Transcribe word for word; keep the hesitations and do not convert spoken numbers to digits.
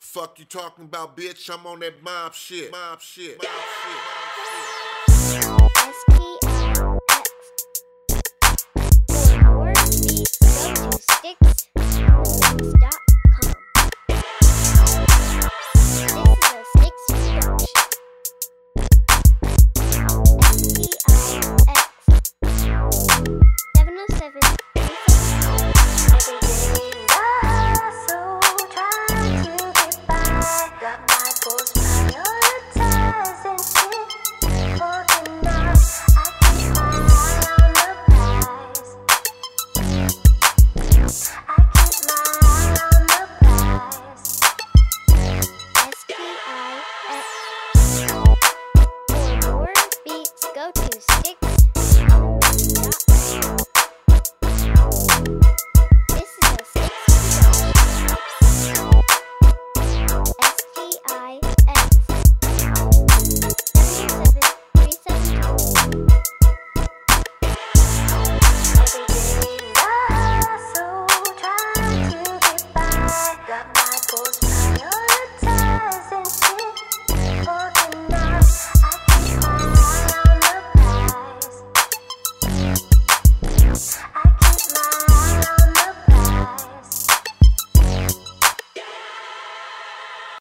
Fuck you talking about, bitch? I'm on that mob shit. Mob shit. Mob shit. S T I X. For more beats, go to sticks dot